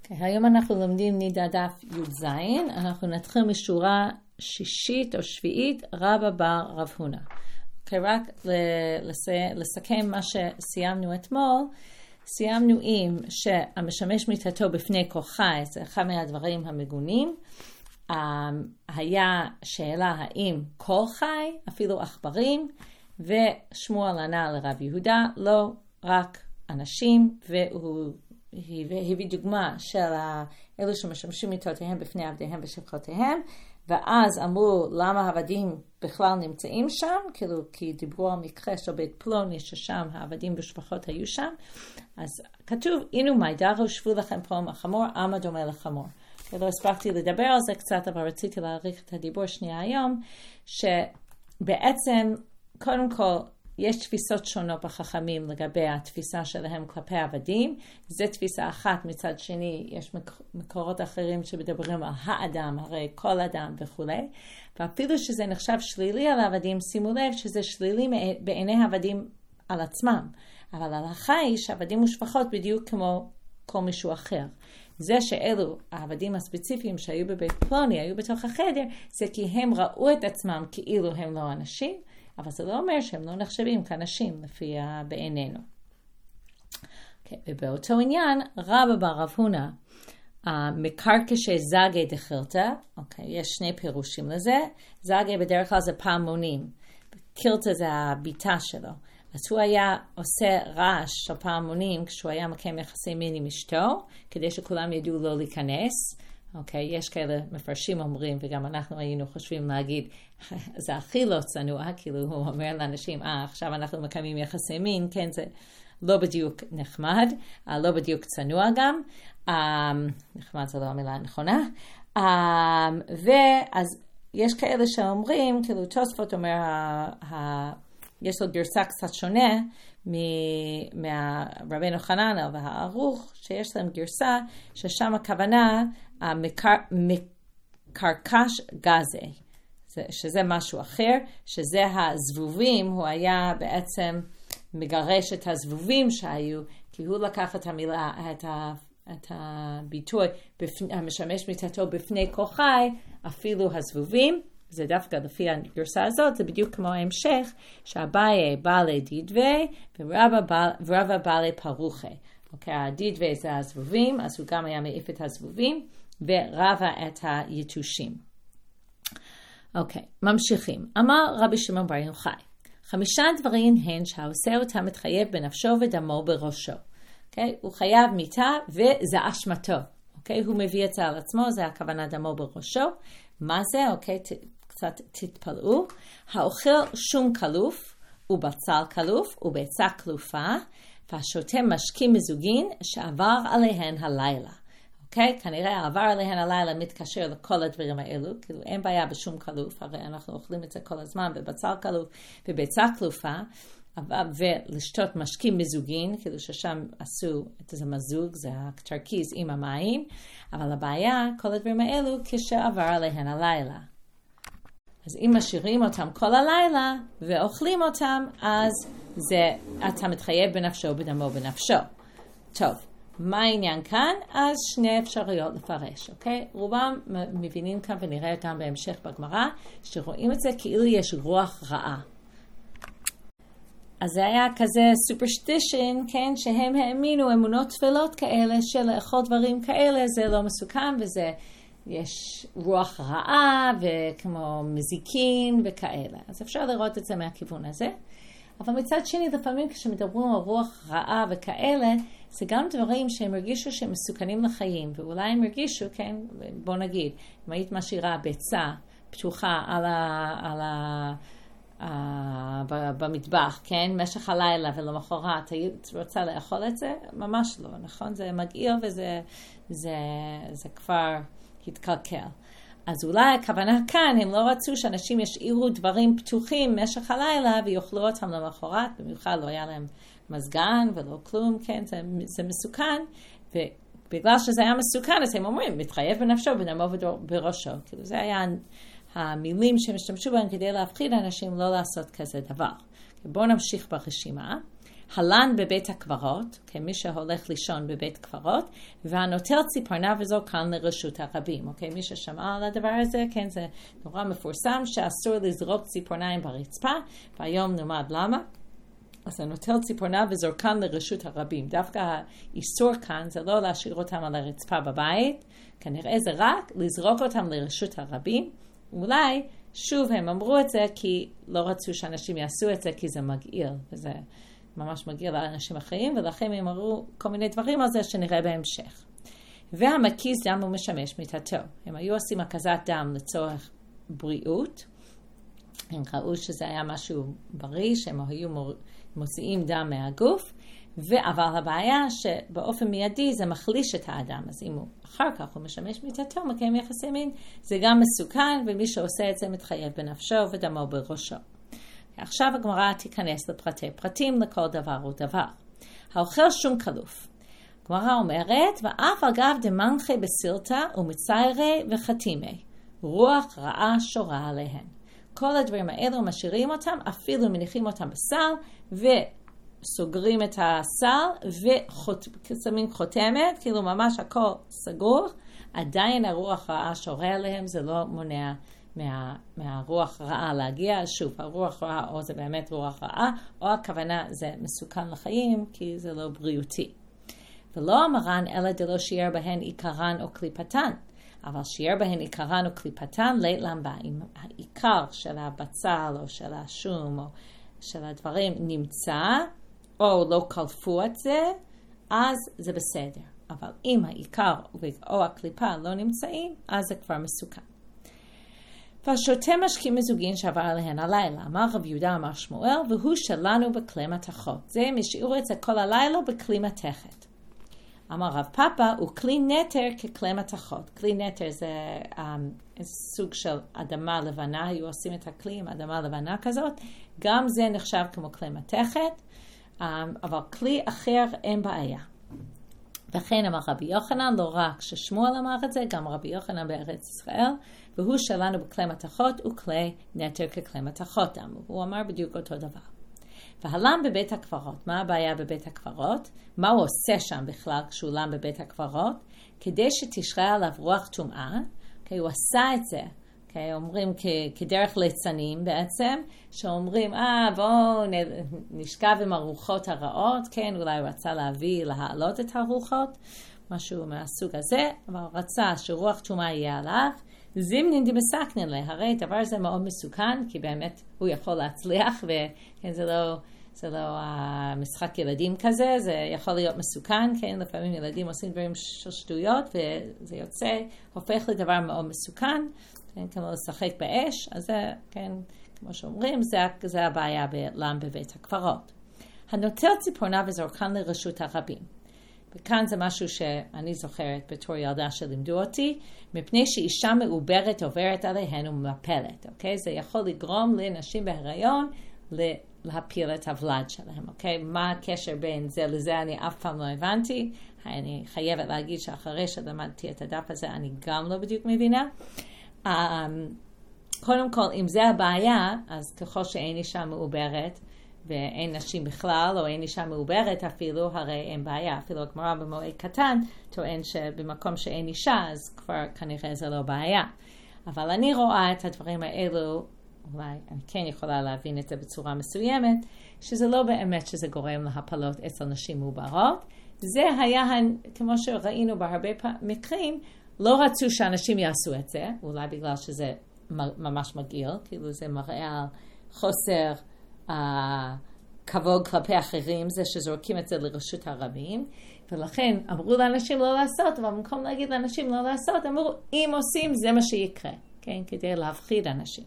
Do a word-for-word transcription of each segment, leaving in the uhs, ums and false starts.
Okay, היום אנחנו לומדים נידה דף י"ז, אנחנו נתחיל משורה שישית או שביעית, רבא בר רב הונא. Okay, רק לסכם מה שסיימנו אתמול, סיימנו עם שהמשמש מיתתו בפני כוחי, זה אחד מהדברים המגונים, היה שאלה האם כל חי, אפילו עכברים, ושמואל ענה לרב יהודה, לא רק אנשים, והוא הביא דוגמה של אלו שמשמשים מיתותיהם בפני עבדיהם ושפחותיהם, ואז אמרו למה העבדים בכלל נמצאים שם, כאילו כי דיברו על מקרה של בית פלוני ששם העבדים ושפחות היו שם, אז כתוב הנה מי דרו שבו לכם פה החמור, עמה דומה לחמור. ולא הספקתי לדבר על זה קצת, אבל רציתי להאריך את הדיבור שנייה היום, שבעצם קודם כל יש תפיסות שונות בחכמים לגבי התפיסה שלהם כלפי עבדים. זו תפיסה אחת, מצד שני יש מקורות אחרים שמדברים על האדם, הרי כל אדם וכו'. ואפילו שזה נחשב שלילי על העבדים, שימו לב שזה שלילי בעיני העבדים על עצמם. אבל ההלכה היא שהעבדים ושפחות בדיוק כמו כל מישהו אחר. זה שאלו העבדים הספציפיים שהיו בבית פלוני, היו בתוך החדר, זה כי הם ראו את עצמם כאילו הם לא אנשים, אבל זה לא אומר שהם לא נחשבים כאנשים לפי בעינינו. Okay, ובאותו עניין, רבא בר רב הונא, מקרקשי זגי דחילתא, okay, יש שני פירושים לזה, זגי בדרך כלל זה פעמונים, קילתא זה הביטה שלו, אז הוא היה עושה רעש של פעמונים כשהוא היה מקיים יחסי מין עם אשתו, כדי שכולם ידעו לא להיכנס, אוקיי, okay, יש כאלה מפרשים אומרים, וגם אנחנו היינו חושבים להגיד, זה הכי לא צנוע, כאילו הוא אומר לאנשים, אה, עכשיו אנחנו מקיימים יחסי מין, כן, זה לא בדיוק נחמד, לא בדיוק צנוע גם, um, נחמד זה לא המילה הנכונה, um, ואז יש כאלה שאומרים, כאילו תוספות אומר, ה, ה, יש לו גרסה קצת שונה, מהרבנו חננאל והערוך, שיש להם גרסה, ששם הכוונה מקרקש גזי, שזה משהו אחר, שזה הזבובים, הוא היה בעצם מגרש את הזבובים שהיו, כי הוא לקח את המילה, את, ה, את הביטוי, המשמש מיתתו בפני כוחי, אפילו הזבובים, זה דווקא לפי הגרסה הזאת, זה בדיוק כמו ההמשך, שהבאי בעלי דידווי, ורבא בעלי פרוחי. אוקיי, הדידווי זה הזבובים, אז הוא גם היה מעיף את הזבובים, ורבא את היתושים. אוקיי, ממשיכים. אמר רבי שמעון בר יוחאי, חמישה דברים הן שהעושה אותם מתחייב בנפשו ודמו בראשו. אוקיי, הוא חייב מיתה וזה אשמתו. אוקיי, הוא מביא את זה על עצמו, זה הכוונה דמו בראשו. מה זה? אוקיי, ת, קצת תתפלאו. האוכל שום קלוף, ובצל קלוף, וביצה קלופה, והשותה משקים מזוגין שעבר עליהן הלילה. אוקיי? כנראה העבר עליהן הלילה מתקשר לכל הדברים האלו, כאילו אין בעיה בשום קלוף, הרי אנחנו אוכלים את זה כל הזמן, בבצל קלוף, בביצה קלופה, ולשתות משקים מזוגין, כאילו ששם עשו את זה מזוג, זה התרכיז עם המים, אבל הבעיה, כל הדברים האלו, כשעבר עליהן הלילה. אז אם משאירים אותם כל הלילה, ואוכלים אותם, אז זה, אתה מתחייב בנפשו, בדמו בנפשו. טוב, מה העניין כאן? אז שני אפשרויות לפרש, אוקיי? רובם מבינים כאן, ונראה גם בהמשך בגמרא, שרואים את זה כאילו יש רוח רעה. אז זה היה כזה סופרסטישן, כן, שהם האמינו אמונות תפלות כאלה, שלאכול דברים כאלה זה לא מסוכן, וזה, יש רוח רעה, וכמו מזיקין וכאלה. אז אפשר לראות את זה מהכיוון הזה. אבל מצד שני, לפעמים כשמדברים על רוח רעה וכאלה, זה גם דברים שהם הרגישו שהם מסוכנים לחיים, ואולי הם הרגישו, כן, בוא נגיד, אם היית משאירה ביצה פתוחה על ה... על ה Uh, במטבח, כן? משך הלילה ולמחרת, היית רוצה לאכול את זה? ממש לא, נכון? זה מגעיל וזה זה, זה כבר התקלקל. אז אולי הכוונה כאן, הם לא רצו שאנשים ישאירו דברים פתוחים משך הלילה ויאכלו אותם למחרת, במיוחד לא היה להם מזגן ולא כלום, כן? זה, זה מסוכן, ובגלל שזה היה מסוכן, אז הם אומרים, מתחייב בנפשו ודמו בראשו. כאילו זה היה המילים שהם השתמשו בהם כדי להפחיד אנשים לא לעשות כזה דבר. בואו נמשיך ברשימה. הלן בבית הקברות, כמי שהולך לישון בבית קברות, והנוטל ציפורניו וזורקן לרשות הרבים. אוקיי, מי ששמע על הדבר הזה, כן, זה נורא מפורסם שאסור לזרוק ציפורניים ברצפה, והיום נלמד למה. אז הנוטל ציפורניו וזורקן לרשות הרבים. דווקא האיסור כאן זה לא להשאיר אותם על הרצפה בבית, כנראה זה רק לזרוק אותם לרשות הרבים. אולי שוב הם אמרו את זה כי לא רצו שאנשים יעשו את זה, כי זה מגעיל, וזה ממש מגעיל לאנשים אחרים, ולכן הם אמרו כל מיני דברים על זה שנראה בהמשך. והמקיז דם הוא משמש מיתתו. הם היו עושים הקזת דם לצורך בריאות, הם ראו שזה היה משהו בריא, שהם היו מוציאים דם מהגוף, אבל הבעיה שבאופן מיידי זה מחליש את האדם, אז אם הוא אחר כך הוא משמש מיתתו, מקיים יחסי מין, זה גם מסוכן, ומי שעושה את זה מתחייב בנפשו ודמו בראשו. עכשיו הגמרא תיכנס לפרטי פרטים לכל דבר ודבר. האוכל שום קלוף. הגמרא אומרת, ואף אגב דמנחה בסילתא ומציירי וחתימי, רוח רעה שורה עליהן. כל הדברים האלו משאירים אותם, אפילו מניחים אותם בסל, וסוגרים את הסל, ושמים חותמת, כאילו ממש הכל סגור, עדיין הרוח רעה שורה עליהם, זה לא מונע מה, מהרוח רעה להגיע. שוב, הרוח רעה או זה באמת רוח רעה, או הכוונה זה מסוכן לחיים, כי זה לא בריאותי. ולא אמרן אלא דלא שיער בהן עיקרן או קליפתן. אבל שיער בהן עיקרן או קליפתן, לית למבה. אם העיקר של הבצל או של השום או של הדברים נמצא, או לא קלפו את זה, אז זה בסדר. אבל אם העיקר או הקליפה לא נמצאים, אז זה כבר מסוכן. והשותה משקים מזוגין שעבר עליהן הלילה. אמר רב יהודה אמר שמואל, והוא שלנו בכלי מתכות. זה הם השאירו את זה כל הלילה בכלי מתכת. אמר רב פאפה, הוא כלי נטר ככלי מתכות. כלי נטר זה um, סוג של אדמה לבנה, היו עושים את הכלי עם אדמה לבנה כזאת. גם זה נחשב כמו כלי מתכת, um, אבל כלי אחר אין בעיה. וכן אמר רבי יוחנן, לא רק ששמואל אמר את זה, גם רבי יוחנן בארץ ישראל, והוא שלנו בכלי מתכות וכלי נטר ככלי מתכות. הוא אמר בדיוק אותו דבר. והלם בבית הקברות. מה הבעיה בבית הקברות? מה הוא עושה שם בכלל כשהוא לם בבית הקברות? כדי שתשרה עליו רוח טומאה, okay, הוא עשה את זה, okay, אומרים כ- כדרך ליצנים בעצם, שאומרים, אה, בואו נשכב עם הרוחות הרעות, כן, אולי הוא רצה להביא, להעלות את הרוחות, משהו מהסוג הזה, אבל הוא רצה שרוח טומאה יהיה עליו, זימנין דמסכנין לה, הרי הדבר הזה מאוד מסוכן, כי באמת הוא יכול להצליח, וכן, זה לא, זה לא משחק ילדים כזה, זה יכול להיות מסוכן, כן, לפעמים ילדים עושים דברים של שטויות, וזה יוצא, הופך לדבר מאוד מסוכן, כן, כמו לשחק באש, אז זה, כן, כמו שאומרים, זה, זה הבעיה בלם בבית הקברות. הנוטל ציפורניו וזורקן לרשות הרבים. וכאן זה משהו שאני זוכרת בתור ילדה שלימדו אותי, מפני שאישה מעוברת עוברת עליהן ומפלת, אוקיי? זה יכול לגרום לנשים בהיריון להפיל את הוולד שלהם, אוקיי? מה הקשר בין זה לזה אני אף פעם לא הבנתי, אני חייבת להגיד שאחרי שלמדתי את הדף הזה אני גם לא בדיוק מבינה. קודם כל, אם זה הבעיה, אז ככל שאין אישה מעוברת, ואין נשים בכלל, או אין אישה מעוברת אפילו, הרי אין בעיה. אפילו הגמרא במועד קטן טוען שבמקום שאין אישה, אז כבר כנראה זה לא בעיה. אבל אני רואה את הדברים האלו, אולי אני כן יכולה להבין את זה בצורה מסוימת, שזה לא באמת שזה גורם להפלות אצל נשים מעוברות. זה היה, כמו שראינו בהרבה מקרים, לא רצו שאנשים יעשו את זה, אולי בגלל שזה ממש מגעיל, כאילו זה מראה על חוסר הכבוד כלפי אחרים, זה שזורקים את זה לרשות הרבים, ולכן אמרו לאנשים לא לעשות, אבל במקום להגיד לאנשים לא לעשות, אמרו, אם עושים זה מה שיקרה, כן? כדי להפחיד אנשים.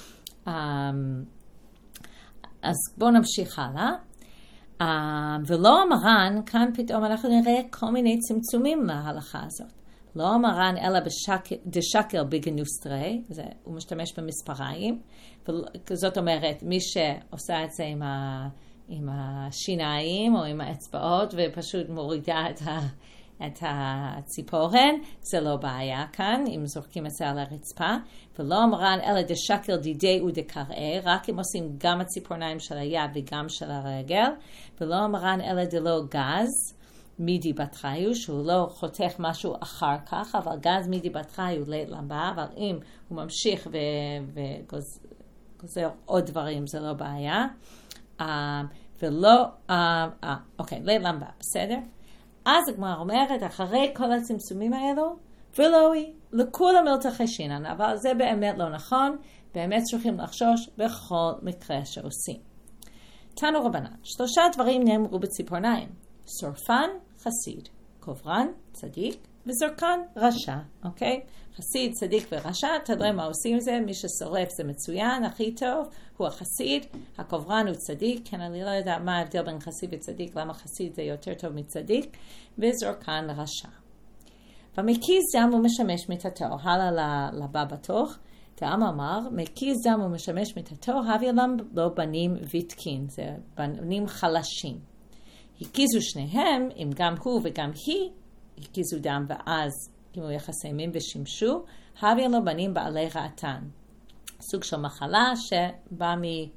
אז בואו נמשיך הלאה. ולא אמרן, כאן פתאום אנחנו נראה כל מיני צמצומים להלכה הזאת. לא אמרן אלא דשקל בגנוסטרי, הוא משתמש במספריים, זאת אומרת, מי שעושה את זה עם, ה, עם השיניים או עם האצבעות ופשוט מורידה את, ה, את הציפורן, זה לא בעיה כאן, אם זורקים את זה על הרצפה, ולא אמרן אלא דשקל דידי ודקראה, רק אם עושים גם הציפורניים של היד וגם של הרגל, ולא אמרן אלא דלא גז, מידי בתחיו, שהוא לא חותך משהו אחר כך, אבל גז מידי בתחיו לית למבה, אבל אם הוא ממשיך וגוזר עוד דברים, זה לא בעיה. Uh, ולא, uh, uh, אוקיי, לית למבה, בסדר? אז הגמרא אומרת, אחרי כל הצמצומים האלו, ולא היא, לכולם מלתחי שינן, אבל זה באמת לא נכון, באמת צריכים לחשוש בכל מקרה שעושים. תנו רבנן, שלושה דברים נאמרו בציפורניים, שורפן, חסיד, קוברן, צדיק, וזורקן, רשע, אוקיי? חסיד, צדיק ורשע, תדעי מה עושים עם זה, מי ששורף זה מצוין, הכי טוב, הוא החסיד, הקוברן הוא צדיק, כן, אני לא יודע מה ההבדל בין חסיד וצדיק, למה חסיד זה יותר טוב מצדיק, וזורקן רשע. ומקיז דם הוא משמש מיתתו, הלאה לבא בתוך, דאם אמר, מקיז דם הוא משמש מיתתו, הביא להם לא בנים ויתקין, זה בנים חלשים. הקיזו שניהם, אם גם הוא וגם היא, הקיזו דם ואז כמו יחסי מין ושימשו, הביא לו בנים בעלי רעתן. סוג של מחלה שבא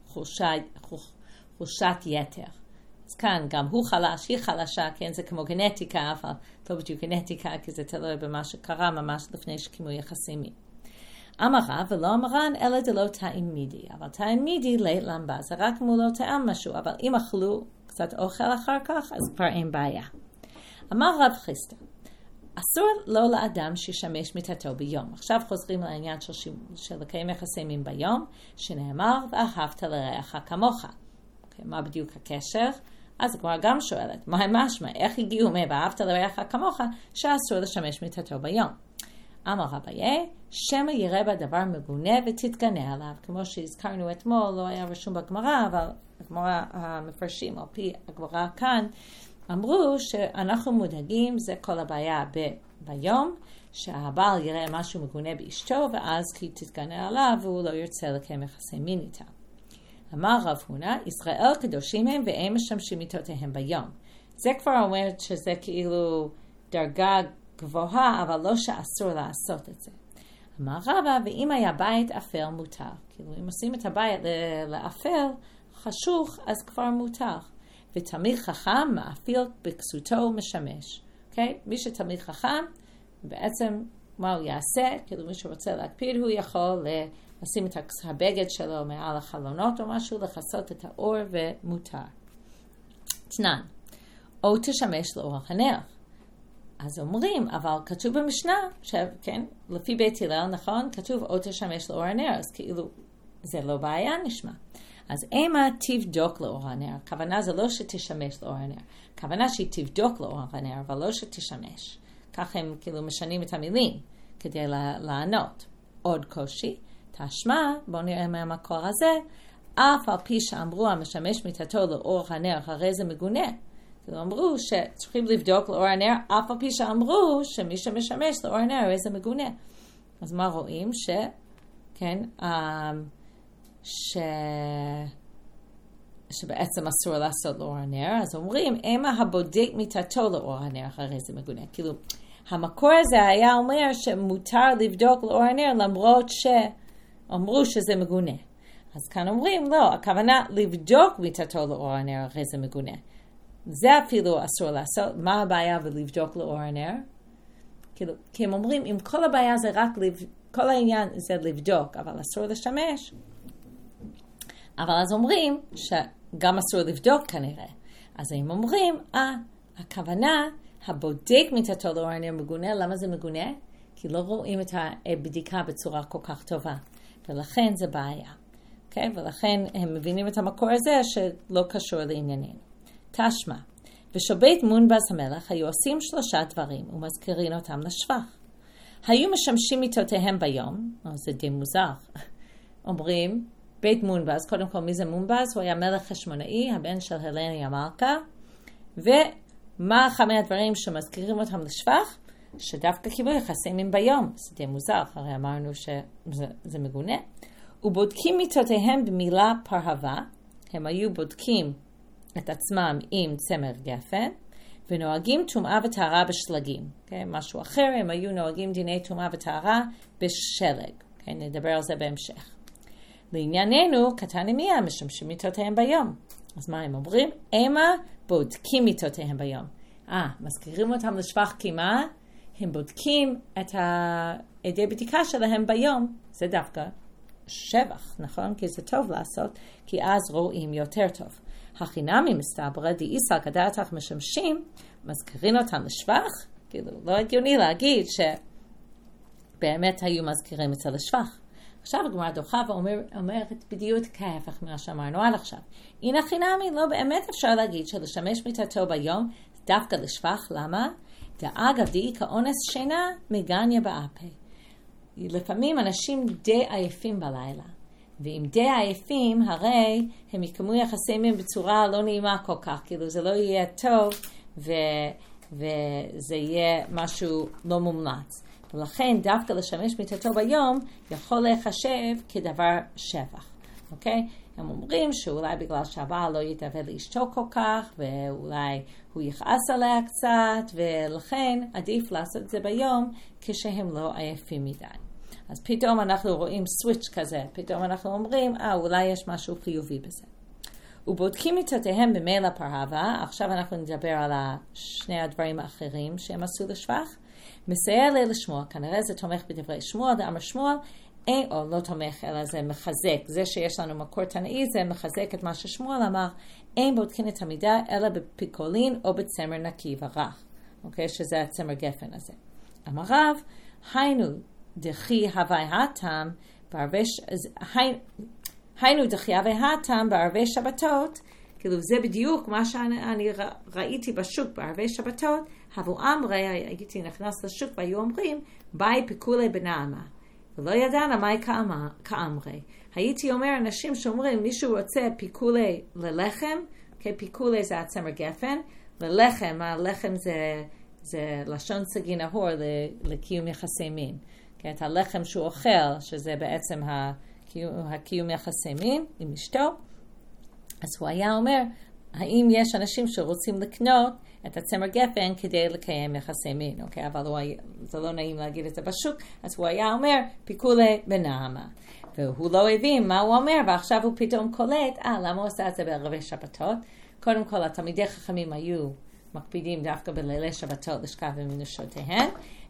מחושת יתר. אז כאן גם הוא חלש, היא חלשה, כן, זה כמו גנטיקה, אבל לא בדיוק גנטיקה, כי זה תלוי במה שקרה ממש לפני שקימו יחסי מין. אמרה ולא אמרן, אלא דלא טעים מידי. אבל טעים מידי לית למבה, זה רק כמו לא טעם משהו, אבל אם אכלו קצת אוכל אחר כך, אז כבר אין בעיה. אמר רב חיסטה, אסור לא לאדם שישמש מיתתו ביום. עכשיו חוזרים לעניין של, ש... של לקיים יחסי מין ביום, שנאמר, ואהבת לרעך כמוך. Okay, מה בדיוק הקשר? אז כבר גם שואלת, מה משמע? איך הגיעו מ"ואהבת לרעך כמוך", שאסור לשמש מיתתו ביום? אמר רביי, שמא יראה בדבר מגונה ותתגנה עליו. כמו שהזכרנו אתמול, לא היה רשום בגמרא, אבל הגמרא המפרשים על פי הגמרא כאן, אמרו שאנחנו מודאגים, זה כל הבעיה ב- ביום, שהבעל יראה משהו מגונה באשתו, ואז כי תתגנה עליו, והוא לא ירצה לקיים יחסי מין איתה. אמר רב הונא, ישראל קדושים הם והם משמשים מיתותיהם ביום. זה כבר אומר שזה כאילו דרגה גבוהה, אבל לא שאסור לעשות את זה. אמר רבא, ואם היה בית אפל מותר. כאילו אם עושים את הבית לאפל, חשוך, אז כבר מותר. ותלמיד חכם מאפיל בכסותו משמש. אוקיי? מי שתלמיד חכם, בעצם מה הוא יעשה? כאילו מי שרוצה להקפיד, הוא יכול לשים את הבגד שלו מעל החלונות או משהו, לחסות את האור ומותר. תנן, או תשמש לאור הנר. אז אומרים, אבל כתוב במשנה, כן, לפי בית הלל, נכון? כתוב או תשמש לאור הנר, אז כאילו זה לא בעיה נשמע. אז אימה תבדוק לאור הנר. הכוונה זה לא שתשמש לאור הנר. הכוונה שהיא תבדוק לאור הנר, אבל לא שתשמש. כך הם כאילו משנים את המילים כדי לענות. עוד קושי, תשמע, בואו נראה מהמקור הזה, אף על פי שאמרו המשמש מיתתו לאור הנר, הרי זה מגונה. כאילו אמרו שצריכים לבדוק לאור הנר, אף על פי שאמרו שמי שמשמש לאור הנר, הרי זה מגונה. אז מה רואים? ש... כן, ש... שבעצם אסור לעשות לאור הנר, אז אומרים, אימה הבודק מיתתו לאור הנר, הרי זה מגונה. כאילו, המקור הזה היה אומר שמותר לבדוק לאור הנר, למרות שאמרו שזה מגונה. אז כאן אומרים, לא, הכוונה לבדוק מיתתו לאור הנר, הרי זה מגונה. זה אפילו אסור לעשות. מה הבעיה ולבדוק לאור הנר? כאילו, כי הם אומרים, אם כל הבעיה זה רק, לב... כל העניין זה לבדוק, אבל אסור לשמש, אבל אז אומרים שגם אסור לבדוק כנראה. אז הם אומרים, אה, הכוונה, הבודק מיתתו לאור הנר מגונה, למה זה מגונה? כי לא רואים את הבדיקה בצורה כל כך טובה. ולכן זה בעיה. Okay? ולכן הם מבינים את המקור הזה שלא קשור לעניינים. תשמע, בשבית מונבז המלך היו עושים שלושה דברים ומזכירים אותם לשבח. היו משמשים מיתותיהם ביום, או זה די מוזר, אומרים, בית מונבז, קודם כל מי זה מונבז? הוא היה מלך חשמונאי, הבן של הלני המלכה, ומה אחד מהדברים שמזכירים אותם לשבח? שדווקא קיבלו יחסים עם ביום, זה די מוזר, הרי אמרנו שזה מגונה, ובודקים מיתותיהם במילה פרהבה, הם היו בודקים את עצמם עם צמר גפן, ונוהגים טומאה וטהרה בשלגים. Okay? משהו אחר, הם היו נוהגים דיני טומאה וטהרה בשלג. Okay? נדבר על זה בהמשך. לענייננו, קטן ימייה משמשים מיתותיהם ביום. אז מה הם אומרים? אימה בודקים מיתותיהם ביום. אה, מזכירים אותם לשבח כי מה? הם בודקים את העדי בדיקה שלהם ביום. זה דווקא שבח, נכון? כי זה טוב לעשות, כי אז רואים יותר טוב. החינמי מסתברא דאיסא כדעתך משמשים, מזכירים אותם לשבח? כאילו, לא הגיוני להגיד שבאמת היו מזכירים את זה לשבח. עכשיו הגמרא דוחה ואומרת בדיוק כהפך ממה שאמרנו עד עכשיו. הנה חינמי, לא באמת אפשר להגיד שלשמש מיתתו ביום דווקא לשבח, למה? דאגב דאי כאונס שינה מגניה באפה. לפעמים אנשים די עייפים בלילה, ואם די עייפים הרי הם יקמו יחסי מין בצורה לא נעימה כל כך, כאילו זה לא יהיה טוב ו... וזה יהיה משהו לא מומלץ. ולכן דווקא לשמש מיתתו ביום יכול להיחשב כדבר שבח. אוקיי? הם אומרים שאולי בגלל שהבעל לא יתאווה לאשתו כל כך, ואולי הוא יכעס עליה קצת, ולכן עדיף לעשות את זה ביום כשהם לא עייפים מדי. אז פתאום אנחנו רואים סוויץ' כזה, פתאום אנחנו אומרים, אה, אולי יש משהו חיובי בזה. ובודקים מיתותיהם במילא פרהבה, עכשיו אנחנו נדבר על שני הדברים האחרים שהם עשו לשבח. מסייע לי לשמוע, כנראה זה תומך בדברי שמואל, דאמר שמואל, אין, או לא תומך, אלא זה מחזק. זה שיש לנו מקור תנאי, זה מחזק את מה ששמואל אמר, אין בודקים את המידה, אלא בפיקולין או בצמר נקי ורך. אוקיי? שזה הצמר גפן הזה. אמר רב, היינו דחי הווי הטעם, בערבי, היינו דחי הווי הטעם בערבי שבתות, כאילו זה בדיוק מה שאני ראיתי בשוק בערבי שבתות, הבו אמרי, הייתי נכנס לשוק והיו אומרים, ביי פיקולי בנעמה. ולא ידענה מהי כאמרי. הייתי אומר אנשים שאומרים, מישהו רוצה פיקולי ללחם, כי פיקולי זה הצמר גפן, ללחם, הלחם זה, זה לשון סגי נהור לקיום יחסי מין. את הלחם שהוא אוכל, שזה בעצם הקיום, הקיום יחסי מין עם אשתו, אז הוא היה אומר, האם יש אנשים שרוצים לקנות את הצמר גפן כדי לקיים יחסי מין, אוקיי? אבל הוא היה, זה לא נעים להגיד את זה בשוק, אז הוא היה אומר, פיקולי בנעמה. והוא לא הבין מה הוא אומר, ועכשיו הוא פתאום קולט, אה, למה הוא עושה את זה בערבי שבתות? קודם כל, התלמידי חכמים היו מקפידים דווקא בלילי שבתות לשכב עם נשותיהם,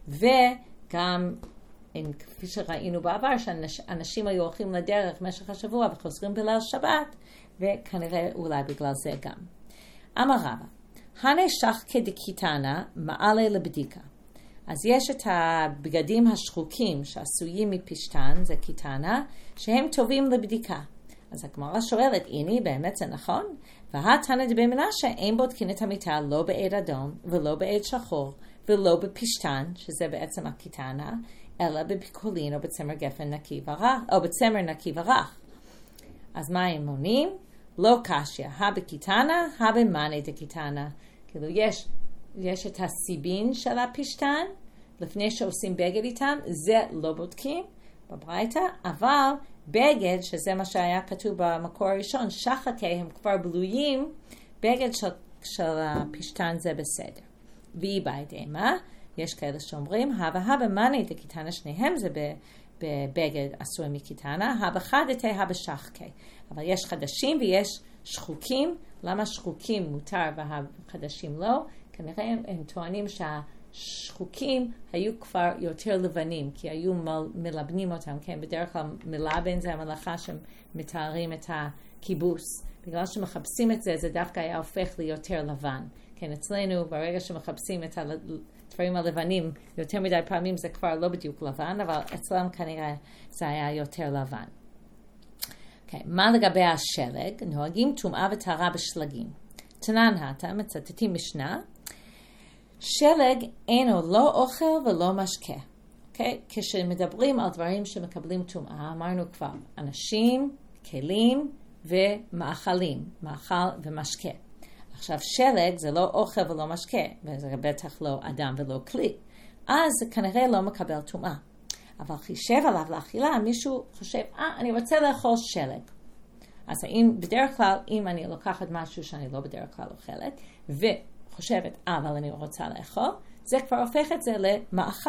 וגם, כפי שראינו בעבר, שאנשים היו הולכים לדרך במשך השבוע וחוזרים בליל שבת, וכנראה אולי בגלל זה גם. אמר רבא, הנה שחקי דקיטנה מעלה לבדיקה. אז יש את הבגדים השחוקים שעשויים מפשטן, זה קיטנה, שהם טובים לבדיקה. אז הגמרא שואלת, הנה באמת זה נכון? והתנא דבי מנשה אין בודקין את המיטה לא בעד אדום ולא בעד שחור ולא בפשטן, שזה בעצם הקיטנה, אלא בפיקולין או בצמר גפן נקי ורח, או בצמר נקי ורח. אז מה הם עונים? לא קשיא, הבקיטנה, הבמאני דקיטנה. כאילו יש, יש את הסיבין של הפשטן, לפני שעושים בגד איתם, זה לא בודקים בברייתא, אבל בגד, שזה מה שהיה כתוב במקור הראשון, שחקי הם כבר בלויים, בגד של, של הפשטן זה בסדר. והיא בידי מה? יש כאלה שאומרים, הווה הווה מאני דקיטנה, שניהם זה בבגד עשוי מקיטנה, הווה חדתי הווה שחקי. אבל יש חדשים ויש שחוקים. למה שחוקים מותר והחדשים לא? כנראה הם, הם טוענים שהשחוקים היו כבר יותר לבנים, כי היו מל, מלבנים אותם. כן? בדרך כלל מלבן זה המלאכה שמתארים את הכיבוס. בגלל שמחפשים את זה, זה דווקא היה הופך ליותר לבן. כן, אצלנו ברגע שמחפשים את הדברים הלבנים, יותר מדי פעמים זה כבר לא בדיוק לבן, אבל אצלם כנראה זה היה יותר לבן. Okay, מה לגבי השלג? נוהגים טומאה וטהרה בשלגים. תנן הטה, מצטטים משנה, שלג אינו לא אוכל ולא משקה. Okay? כשמדברים על דברים שמקבלים טומאה, אמרנו כבר, אנשים, כלים ומאכלים, מאכל ומשקה. עכשיו שלג זה לא אוכל ולא משקה, וזה בטח לא אדם ולא כלי. אז זה כנראה לא מקבל טומאה. אבל חישב עליו לאכילה, מישהו חושב, אה, אני רוצה לאכול שלג. אז האם, בדרך כלל, אם אני לוקחת משהו שאני לא בדרך כלל אוכלת, חושבת, אבל אני רוצה לאכול, זה כבר הופך את זה למאכל.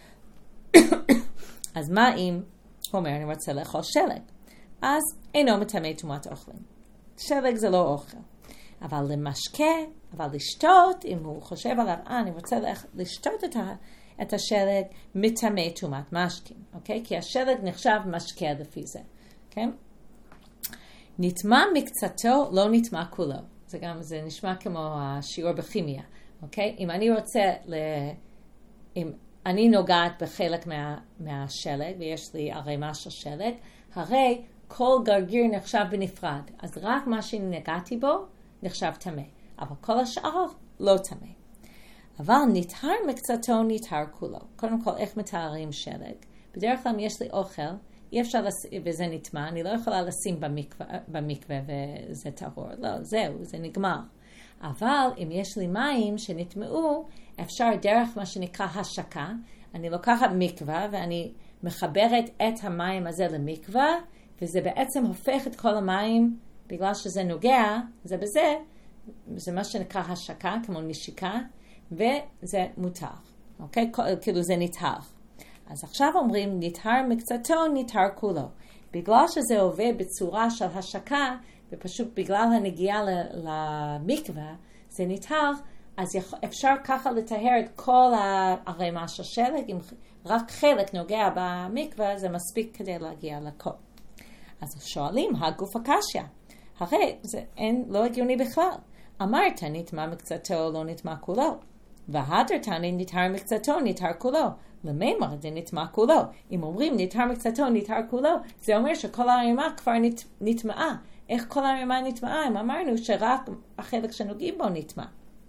אז מה אם הוא אומר, אני רוצה לאכול שלג? אז אינו מטמא טומאת אוכלים. שלג זה לא אוכל. אבל למשקה, אבל לשתות, אם הוא חושב עליו, אה, אני רוצה לשתות את, ה, את השלג, מטמא טומאת משקים, אוקיי? כי השלג נחשב משקה לפי זה, כן? נטמא מקצתו, לא נטמא כולו. זה גם, זה נשמע כמו השיעור בכימיה, אוקיי? אם אני רוצה, ל... אם אני נוגעת בחלק מה, מהשלג, ויש לי ערימה של שלג, הרי כל גרגיר נחשב בנפרד. אז רק מה שנגעתי בו נחשב טמא. אבל כל השאר לא טמא. אבל נטהר מקצתו, נטהר כולו. קודם כל, איך מתארים שלג? בדרך כלל, אם יש לי אוכל, אי אפשר, לס... וזה נטמא, אני לא יכולה לשים במקווה, במקווה וזה טהור. לא, זהו, זה נגמר. אבל אם יש לי מים שנטמעו, אפשר דרך מה שנקרא השקה. אני לוקחת מקווה ואני מחברת את המים הזה למקווה, וזה בעצם הופך את כל המים, בגלל שזה נוגע, זה בזה, זה מה שנקרא השקה, כמו נשיקה, וזה מותר. אוקיי? כאילו זה נטהר. אז עכשיו אומרים, נטהר מקצתו, נטהר כולו. בגלל שזה עובד בצורה של השקה, ופשוט בגלל הנגיעה למקווה, זה נטהר, אז אפשר ככה לטהר את כל הערימה של שלג, אם רק חלק נוגע במקווה, זה מספיק כדי להגיע לכל. אז שואלים, הגוף הקשיא, הרי זה אין, לא הגיוני בכלל. אמרת, נטמא מקצתו, לא נטמא כולו. והדרתני, נטהר מקצתו, נטהר כולו. למימר, זה נטמא כולו. אם אומרים, נטהר מקצתו, נטהר כולו, זה אומר שכל הערימה כבר נטמאה. איך כל הערימה נטמאה? אם אמרנו שרק החלק שנוגעים בו נטמא.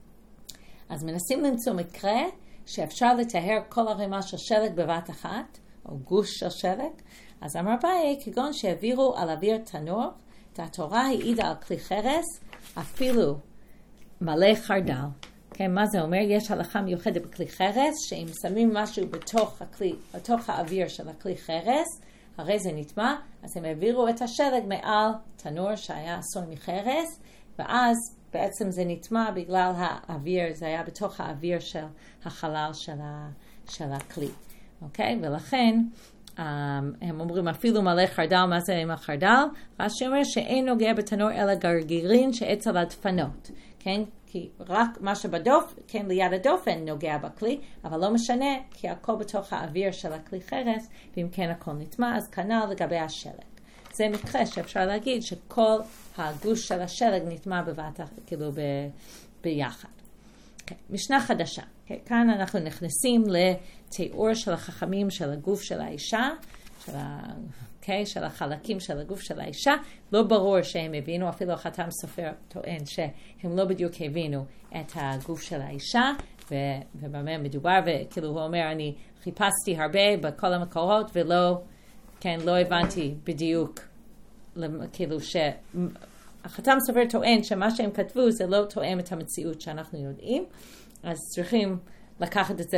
אז מנסים למצוא מקרה שאפשר לטהר כל ערימה של שלג בבת אחת, או גוש של שלג. אז אמר ביי, כגון שהעבירו על אוויר תנור, התורה העידה על כלי חרס, אפילו מלא חרדל. כן, מה זה אומר? יש הלכה מיוחדת בכלי חרס, שאם שמים משהו בתוך הכלי, בתוך האוויר של הכלי חרס, הרי זה נטמע, אז הם העבירו את השלג מעל תנור שהיה עשוי מחרס, ואז בעצם זה נטמע בגלל האוויר, זה היה בתוך האוויר של החלל של, ה, של הכלי. אוקיי? ולכן, הם אומרים אפילו מלא חרדל, מה זה עם החרדל? רש"י אומר שאין נוגע בתנור אלא גרגירין שאצל הדפנות. כן? כי רק מה שבדוף, כן, ליד הדופן נוגע בכלי, אבל לא משנה, כי הכל בתוך האוויר של הכלי חרס, ואם כן הכל נטמע, אז כנ"ל לגבי השלג. זה מקרה שאפשר להגיד שכל הגוש של השלג נטמע בבת, כאילו ב, ביחד. Okay, משנה חדשה. Okay, כאן אנחנו נכנסים לתיאור של החכמים של הגוף של האישה, של, ה, okay, של החלקים של הגוף של האישה. לא ברור שהם הבינו, אפילו החתם סופר טוען שהם לא בדיוק הבינו את הגוף של האישה, ו, ובמה מדובר, וכאילו הוא אומר, אני חיפשתי הרבה בכל המקורות, ולא, כן, לא הבנתי בדיוק, כאילו ש... החתם סופר טוען שמה שהם כתבו זה לא תואם את המציאות שאנחנו יודעים, אז צריכים לקחת את זה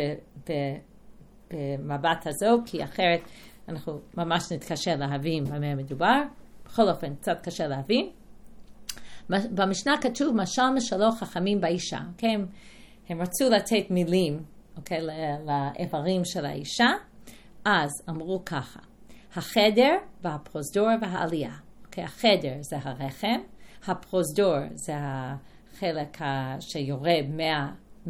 במבט הזו, כי אחרת אנחנו ממש נתקשה להבין במה מדובר. בכל אופן, קצת קשה להבין. במשנה כתוב, משל משלו חכמים באישה. Okay? הם, הם רצו לתת מילים okay, לאיברים של האישה, אז אמרו ככה, החדר והפרוזדור והעלייה. Okay, החדר זה הרחם, הפרוזדור זה החלק שיורד מה,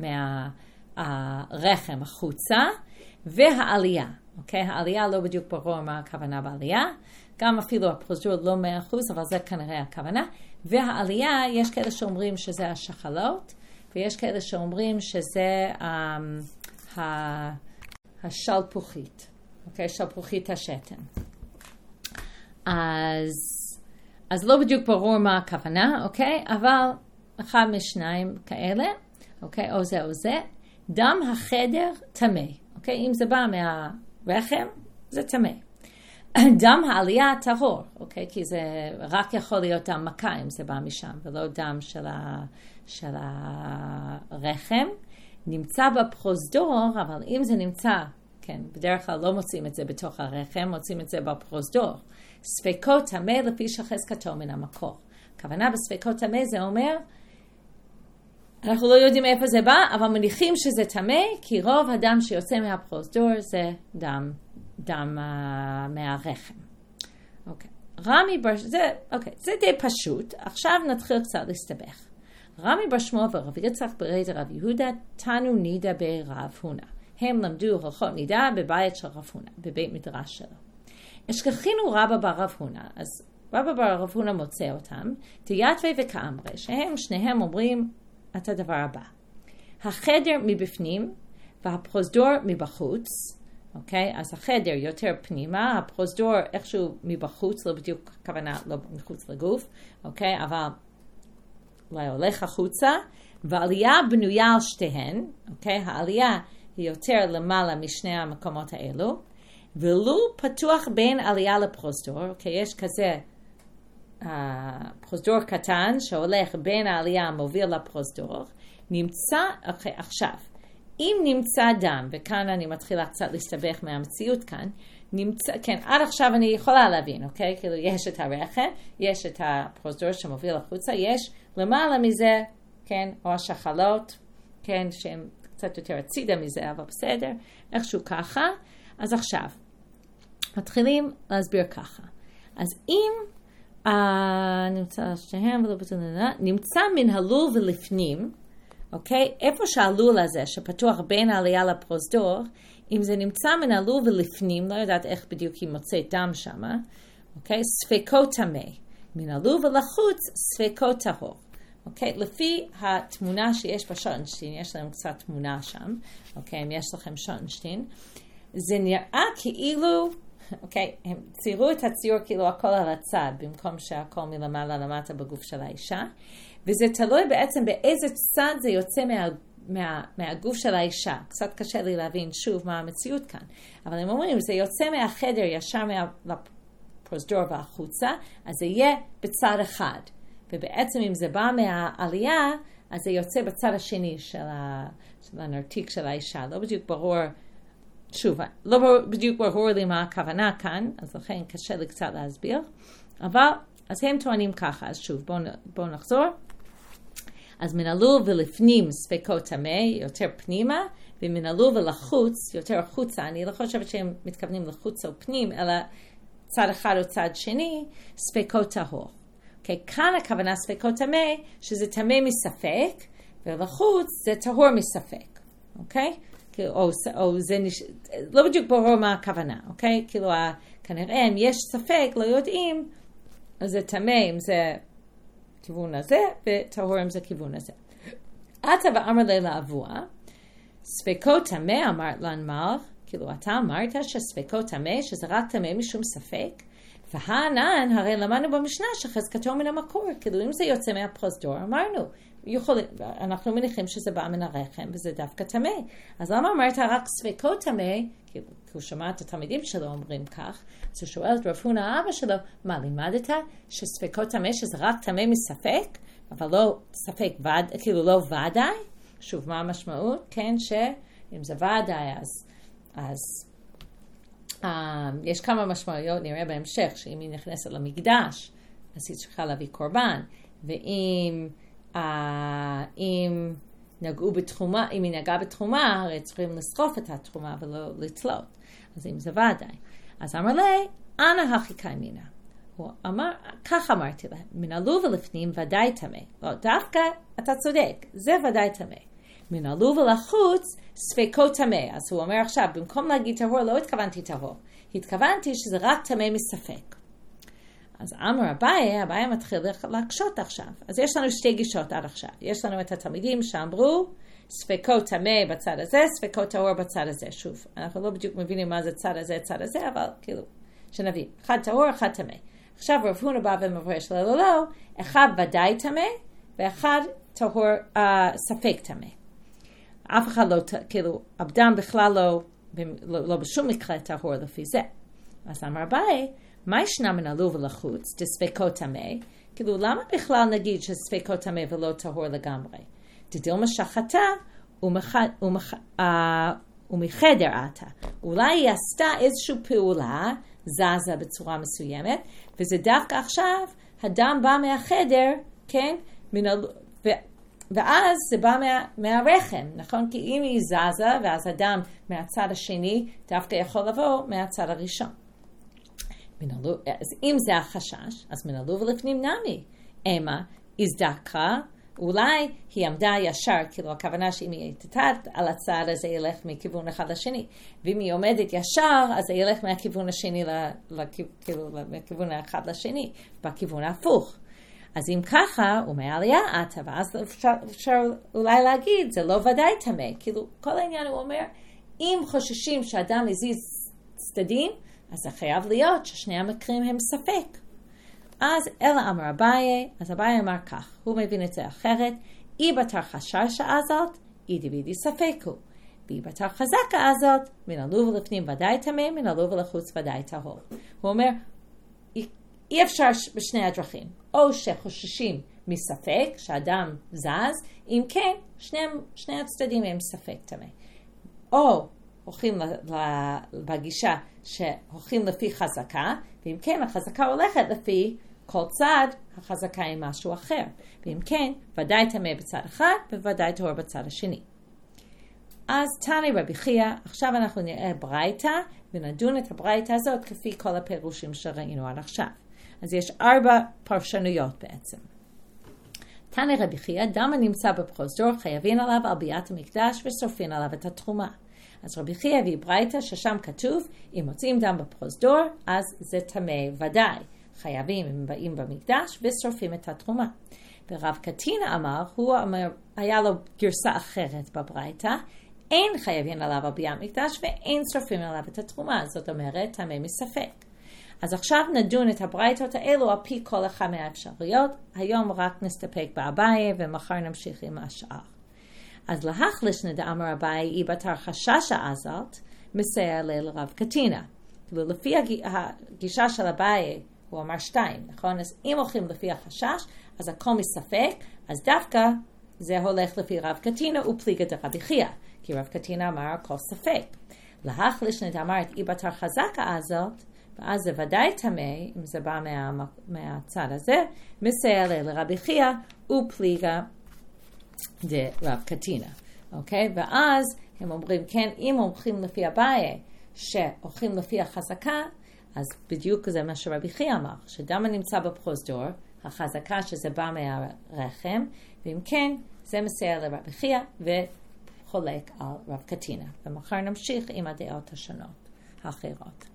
מהרחם החוצה, והעלייה. Okay, העלייה לא בדיוק ברור מה הכוונה בעלייה, גם אפילו הפרוזדור לא מאה אחוז, אבל זה כנראה הכוונה. והעלייה, יש כאלה שאומרים שזה השחלות, ויש כאלה שאומרים שזה um, השלפוחית, okay, שלפוחית השתן. אז... אז לא בדיוק ברור מה הכוונה, אוקיי? אבל אחד משניים כאלה, אוקיי? או זה או זה. דם החדר טמא, אוקיי? אם זה בא מהרחם, זה טמא. דם העלייה טהור, אוקיי? כי זה רק יכול להיות דם מכה אם זה בא משם, ולא דם של, ה, של הרחם. נמצא בפרוזדור, אבל אם זה נמצא, כן, בדרך כלל לא מוצאים את זה בתוך הרחם, מוצאים את זה בפרוזדור. ספקות טמא לפי שחזקתו מן המקור. הכוונה בספקות טמא זה אומר אנחנו לא יודעים איפה זה בא, אבל מניחים שזה טמא, כי רוב הדם שיוצא מהפרוזדור זה דם, דם uh, מהרחם. אוקיי. רמי בר... זה, אוקיי, זה די פשוט. עכשיו נתחיל קצת להסתבך. רמי בר שמואל ורב יצחק ברי דרב יהודה תנו נידה ברב הונא. הם למדו הלכות נידה בבית של רב הונא, בבית מדרש שלו. השכחינו רבא ברב הונא, אז רבא ברב הונא מוצא אותם, תיתווי וכאמרי, שהם שניהם אומרים את הדבר הבא. החדר מבפנים והפרוזדור מבחוץ, אוקיי? אז החדר יותר פנימה, הפרוזדור איכשהו מבחוץ, לא בדיוק הכוונה, לא מחוץ לגוף, אוקיי? אבל אולי הולך החוצה, והעלייה בנויה על שתיהן, אוקיי? העלייה היא יותר למעלה משני המקומות האלו, ולו פתוח בין עלייה לפרוזדור, אוקיי? יש כזה uh, פרוזדור קטן שהולך בין העלייה המוביל לפרוזדור, נמצא, אוקיי, עכשיו, אם נמצא דם, וכאן אני מתחילה קצת להסתבך מהמציאות כאן, נמצא, כן, עד עכשיו אני יכולה להבין, אוקיי? כאילו יש את הרחם, יש את הפרוזדור שמוביל החוצה, יש למעלה מזה, כן, או השחלות, כן, שהם קצת יותר הצידה מזה, אבל בסדר, איכשהו ככה. אז עכשיו, מתחילים להסביר ככה. אז אם אה, נמצא שהם ולא בתננה, נמצא מן הלול ולפנים, אוקיי? איפה שהלול הזה שפתוח בין העלייה לפרוזדור, אם זה נמצא מן הלול ולפנים, לא יודעת איך בדיוק היא מוצאת דם שמה, אוקיי? ספקות טמא. מן הלול ולחוץ ספקות טהור. אוקיי? לפי התמונה שיש בשוטנשטיין, יש להם קצת תמונה שם, אוקיי? אם יש לכם שוטנשטיין, זה נראה כאילו, אוקיי? הם ציירו את הציור כאילו הכל על הצד, במקום שהכל מלמעלה למטה בגוף של האישה, וזה תלוי בעצם באיזה צד זה יוצא מה, מה, מהגוף של האישה. קצת קשה לי להבין שוב מה המציאות כאן. אבל הם אומרים, זה יוצא מהחדר ישר מהפרוזדור והחוצה, אז זה יהיה בצד אחד. ובעצם אם זה בא מהעלייה, אז זה יוצא בצד השני של, ה, של הנרתיק של האישה. לא בדיוק ברור, שוב, לא בדיוק ברור לי מה הכוונה כאן, אז לכן קשה לי קצת להסביר. אבל, אז הם טוענים ככה, אז שוב, בואו בוא נחזור. אז מן הלול ולפנים ספקות טמא, יותר פנימה, ומן הלול ולחוץ, יותר חוצה. אני לא חושבת שהם מתכוונים לחוץ או פנים, אלא צד אחד או צד שני, ספקות טהור. Okay, כאן הכוונה ספקות טמא, שזה טמא מספק, ולחוץ זה טהור מספק. אוקיי? Okay? או, או זה נש... לא בדיוק ברור מה הכוונה. אוקיי? Okay? כאילו, כנראה אם יש ספק, לא יודעים, אז זה טמא אם זה כיוון הזה, וטהור אם זה כיוון הזה. עתה ואמר לילה אבוה, ספקות טמא אמרת לנמר, כאילו אתה אמרת שספקות טמא, שזה רק טמא משום ספק, והענן, הרי למדנו במשנה שחזקתו מן המקור, כאילו אם זה יוצא מהפרוזדור, אמרנו, יכול, אנחנו מניחים שזה בא מן הרחם, וזה דווקא טמא. אז למה אמרת רק ספקות טמא, כי הוא שמע את התלמידים שלו אומרים כך, אז הוא שואל את רב הונא האבא שלו, מה לימדת? שספקות טמא, שזה רק טמא מספק, אבל לא ספק, ועד, כאילו לא ודאי? שוב, מה המשמעות? כן, שאם זה ודאי, אז... אז Um, יש כמה משמעויות, נראה בהמשך, שאם היא נכנסת למקדש, אז היא צריכה להביא קורבן, ואם uh, אם נגעו בתחומה, אם היא נגעה בתחומה, הרי צריכים לשרוף את התחומה ולא לתלות. אז אם זה ודאי. אז אמר לי, אנא הכי קיימינה. הוא אמר, כך אמרתי להם, מן הלול ולפנים ודאי טמא. לא, דווקא אתה צודק, זה ודאי טמא. מן הלול ולחוץ ספקות טמא. אז הוא אומר עכשיו, במקום להגיד טהור, לא התכוונתי טהור. התכוונתי שזה רק טמא מספק. אז אמר אביי, אביי מתחיל להקשות עכשיו. אז יש לנו שתי גישות עד עכשיו. יש לנו את התלמידים שאמרו, ספקות טמא בצד הזה, ספקות טהור בצד הזה. שוב, אנחנו לא בדיוק מבינים מה זה צד הזה, צד הזה, אבל כאילו, שנבין. אחד טהור, אחד טמא. עכשיו רב הונא בא ומפרש, לא, לא, לא, אחד ודאי טמא, ואחד טהור, uh, ספק טמא. אף אחד לא, כאילו, אדם בכלל לא, לא, לא בשום מקרה טהור לפי זה. אז אמר אביי, מה ישנה מן הלול ולחוץ, דספקות טמא? כאילו, למה בכלל נגיד שספקות טמא ולא טהור לגמרי? דדילמה שחטה ומחדר עתה. אולי היא עשתה איזושהי פעולה, זזה בצורה מסוימת, וזה דווקא עכשיו, הדם בא מהחדר, כן? מן הלול, ו... ואז זה בא מה, מהרחם, נכון? כי אם היא זזה, ואז הדם מהצד השני, דווקא יכול לבוא מהצד הראשון. אז אם זה החשש, אז מן הלוב לפנים נמי. אמה, הזדקרה, אולי היא עמדה ישר, כאילו הכוונה שאם היא תתת על הצד, אז זה ילך מכיוון אחד לשני. ואם היא עומדת ישר, אז זה ילך מהכיוון השני, כאילו, מכיוון האחד לשני, בכיוון ההפוך. אז אם ככה, הוא מעליה עתה, ואז אפשר, אפשר אולי להגיד, זה לא ודאי תמה. כאילו, כל העניין הוא אומר, אם חוששים שאדם הזיז צדדים, אז זה חייב להיות ששני המקרים הם ספק. אז אלא אמר אביי, אז אביי אמר כך, הוא מבין את זה אחרת, אי בתר חששה הזאת, אי דבידי ספק הוא. ואי בתר חזקה הזאת, מן הלוב לפנים ודאי תמה, מן הלוב לחוץ ודאי טהור. הוא אומר, אי אפשר בשני הדרכים, או שחוששים מספק, שאדם זז, אם כן, שני, שני הצדדים הם ספק תמה. או הולכים בגישה שהולכים לפי חזקה, ואם כן, החזקה הולכת לפי כל צד, החזקה היא משהו אחר. ואם כן, ודאי תמה בצד אחד, וודאי טהור בצד השני. אז תני רבי חייא, עכשיו אנחנו נראה ברייתא, ונדון את הברייתא הזאת כפי כל הפירושים שראינו עד עכשיו. אז יש ארבע פרשנויות בעצם. תני רבי חייא, דם הנמצא בפרוזדור, חייבים עליו על ביאת המקדש ושורפים עליו את התרומה. אז רבי חייא הביא ברייתא ששם כתוב, אם מוצאים דם בפרוזדור, אז זה טמא ודאי. חייבים, הם באים במקדש ושורפים את התרומה. ורב קטינה אמר, הוא אמר, היה לו גרסה אחרת בברייתא, אין חייבים עליו על ביאת המקדש ואין שורפים עליו את התרומה. זאת אומרת, טמא מספק. אז עכשיו נדון את הברייתות האלו על פי כל אחד מהאפשרויות. היום רק נסתפק באביי ומחר נמשיך עם השאר. אז להחליש נדאמר אביי, אי בתר חששה הזאת, מסייע לרב קטינה. כאילו לפי הגישה של אביי, הוא אמר שתיים, נכון? אז אם הולכים לפי החשש, אז הכל מספק, אז דווקא זה הולך לפי רב קטינה ופליגה דרבי חייא, כי רב קטינה אמר הכל ספק. להחליש נדאמר את אי בתר חזקה הזאת, ואז זה ודאי טמא, אם זה בא מה, מהצד הזה, מסייע לרבי חייא ופליגה דרב קטינה. אוקיי? ואז הם אומרים, כן, אם הולכים לפי אביי, שהולכים לפי החזקה, אז בדיוק זה מה שרבי חייא אמר, שדם הנמצא בפרוזדור, החזקה שזה בא מהרחם, ואם כן, זה מסייע לרבי חייא וחולק על רב קטינה. ומחר נמשיך עם הדעות השונות האחרות.